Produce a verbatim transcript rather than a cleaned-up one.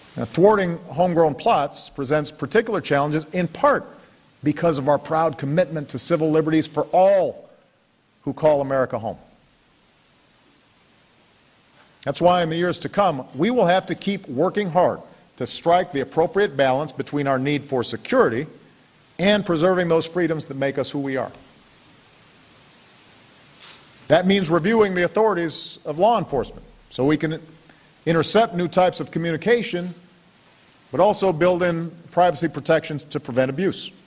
Now, thwarting homegrown plots presents particular challenges, in part because of our proud commitment to civil liberties for all who call America home. That's why in the years to come, we will have to keep working hard to strike the appropriate balance between our need for security and preserving those freedoms that make us who we are. That means reviewing the authorities of law enforcement so we can intercept new types of communication, but also build in privacy protections to prevent abuse.